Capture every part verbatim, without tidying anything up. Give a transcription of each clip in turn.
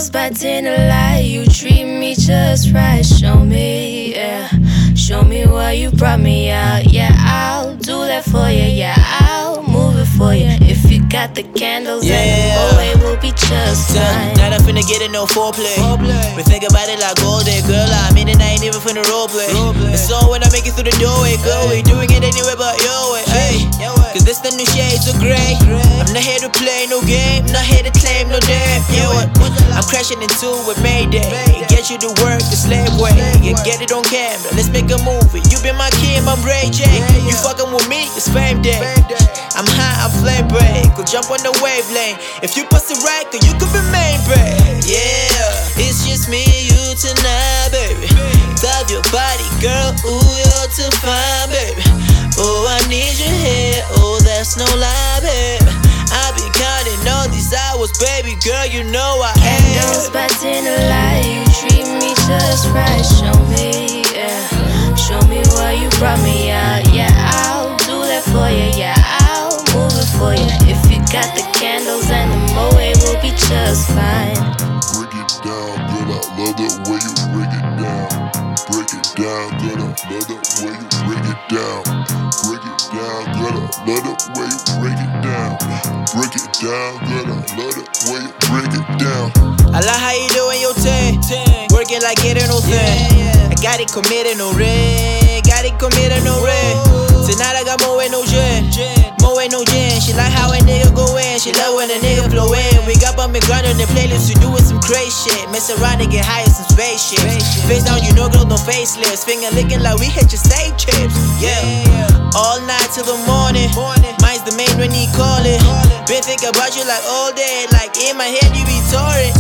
Candles by dinnerlight, you treat me just right. Show me, yeah. Show me why you brought me out. Yeah, I'll do that for you. Yeah, I'll move it for you. If you got the candles, yeah, and the boy will be just fine. Not up finna get in no foreplay. But think about it like all day, girl. I mean it, I ain't even finna roleplay. And so when I make it through the doorway, girl, we doing it anywhere but your way. Hey, cause this the new shades of grey. I'm not here to play no game, not here to claim no damn. Yeah, what? I'm crashing into with Mayday. Get you to work the slave way. You get it on camera, let's make a movie. You be my Kim, I'm Ray J. You fucking with me, it's fame day. I'm high, I'm flame break. Go jump on the wavelength. If you bust it right, then you could be main break. Yeah, it's just me and you tonight, baby. Love your body, girl, ooh, you're too fine, baby. Oh, I need your hair, oh, that's no lie, baby. I've been counting all these hours, baby girl, you know I am. Candles by dinnerlight, you treat me just right. Show me, yeah. Show me why you brought me out. Yeah, I'll do that for you. Yeah, I'll move it for you. If you got the candles and the moe will be just fine. Break it down, girl, I love the way you break it down. Break it down, girl, I love the way you break it down. Break it down, girl, I love the way you break it down. Break it down, girl, I love the way you break it down. I like how you doing your thing, working like it ain't no thing. I got it committed, no ring. Got it committed, no ring. Tonight I got Moe no gin, Moe no gin. She like how a nigga go in, she love when a nigga flow in. We got bumpin' grind on the playlist, we doing some crazy shit. Mess around and get high as some spaceships. Face down, you know girl, no faceless. Finger licking like we hit your stage chips. Yeah, all night till the morning. Mine's the main when he call it. Been thinking about you like all day, like in my head you be touring.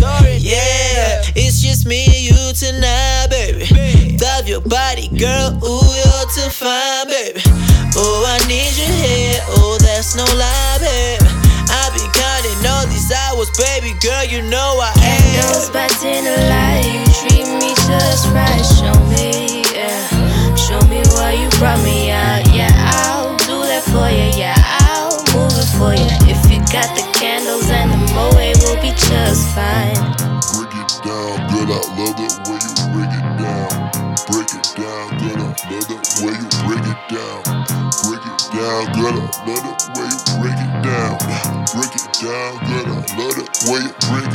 Yeah, it's just me and you tonight, baby. Love your body, girl, ooh, you're too fine, baby. Oh, I need your hair, oh, that's no lie, baby. I've been counting all these hours, baby girl, you know I am. Candles by dinnerlight, you treat me just right. Show me, yeah. Show me why you brought me out. Yeah, I'll do that for you. Yeah, I'll move it for you. If you got the candles and the moe will be just fine. Break it down, girl, I love the way you break it down. Break it down, girl, I love the way you break it down. Break it down, girl, I love the way you break it down. Break it down, girl, I love the way you break it down.